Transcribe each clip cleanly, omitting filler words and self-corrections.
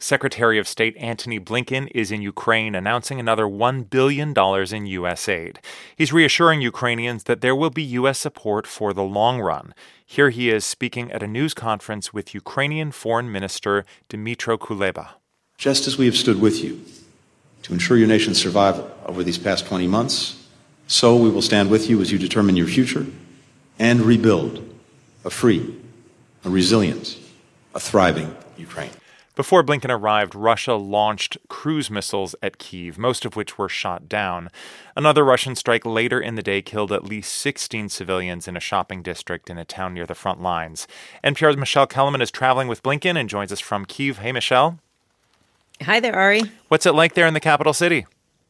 Secretary of State Antony Blinken is in Ukraine announcing another $1 billion in U.S. aid. He's reassuring Ukrainians that there will be U.S. support for the long run. Here he is speaking at a news conference with Ukrainian Foreign Minister Dmytro Kuleba. Just as we have stood with you to ensure your nation's survival over these past 20 months, so we will stand with you as you determine your future and rebuild a free, a resilient, a thriving Ukraine. Before Blinken arrived, Russia launched cruise missiles at Kyiv, most of which were shot down. Another Russian strike later in the day killed at least 16 civilians in a shopping district in a town near the front lines. NPR's Michelle Kellerman is traveling with Blinken and joins us from Kyiv. Hey, Michelle. Hi there, Ari. What's it like there in the capital city?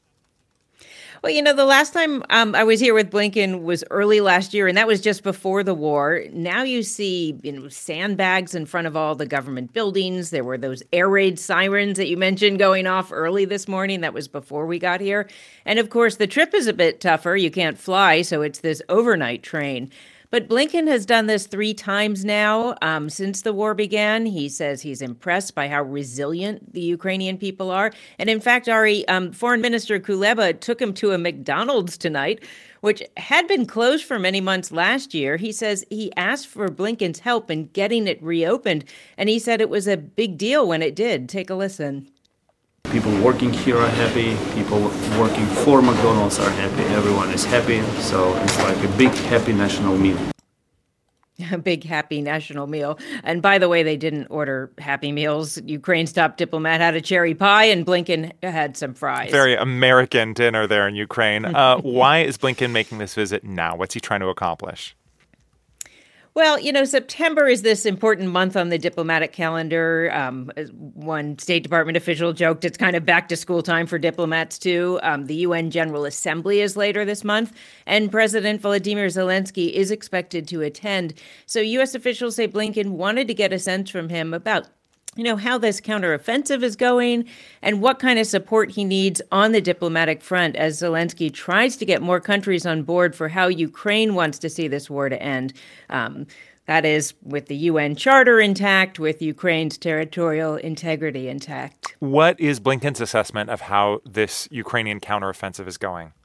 Well, the last time I was here with Blinken was early last year, and that was just before the war. Now you see, sandbags in front of all the government buildings. There were those air raid sirens that you mentioned going off early this morning. That was before we got here. And of course, the trip is a bit tougher. You can't fly, so it's this overnight train. But Blinken has done this 3 times now since the war began. He says he's impressed by how resilient the Ukrainian people are. And in fact, Ari, Foreign Minister Kuleba took him to a McDonald's tonight, which had been closed for many months last year. He says he asked for Blinken's help in getting it reopened. And he said it was a big deal when it did. Take a listen. People working here are happy. People working for McDonald's are happy. Everyone is happy. So it's like a big, happy national meal. A big, happy national meal. And by the way, they didn't order Happy Meals. Ukraine's top diplomat had a cherry pie, and Blinken had some fries. Very American dinner there in Ukraine. Why is Blinken making this visit now? What's he trying to accomplish? Well, September is this important month on the diplomatic calendar. One State Department official joked it's kind of back to school time for diplomats, too. The UN General Assembly is later this month, and President Volodymyr Zelensky is expected to attend. So U.S. officials say Blinken wanted to get a sense from him about how this counteroffensive is going and what kind of support he needs on the diplomatic front as Zelensky tries to get more countries on board for how Ukraine wants to see this war to end. That is, with the UN Charter intact, with Ukraine's territorial integrity intact. What is Blinken's assessment of how this Ukrainian counteroffensive is going?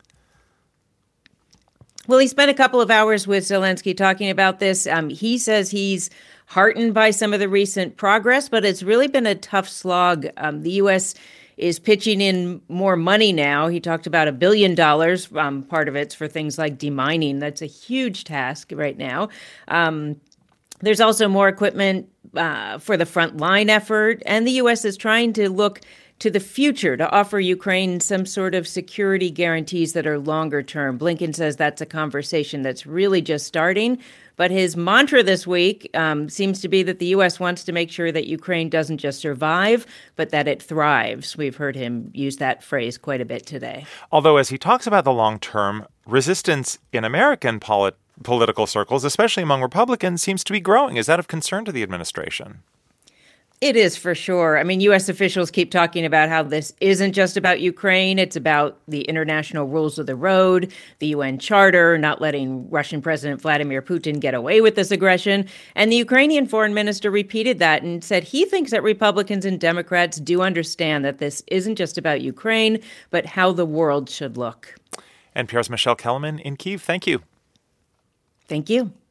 Well, he spent a couple of hours with Zelensky talking about this. He says he's heartened by some of the recent progress, but it's really been a tough slog. The U.S. is pitching in more money now. He talked about $1 billion. Part of it's for things like demining. That's a huge task right now. There's also more equipment for the frontline effort, and the U.S. is trying to look to the future to offer Ukraine some sort of security guarantees that are longer term. Blinken says that's a conversation that's really just starting. But his mantra this week seems to be that the U.S. wants to make sure that Ukraine doesn't just survive, but that it thrives. We've heard him use that phrase quite a bit today. Although as he talks about the long term, resistance in American political circles, especially among Republicans, seems to be growing. Is that of concern to the administration? It is for sure. I mean, U.S. officials keep talking about how this isn't just about Ukraine. It's about the international rules of the road, the UN Charter, not letting Russian President Vladimir Putin get away with this aggression. And the Ukrainian foreign minister repeated that and said he thinks that Republicans and Democrats do understand that this isn't just about Ukraine, but how the world should look. NPR's Michelle Kellerman in Kyiv. Thank you. Thank you.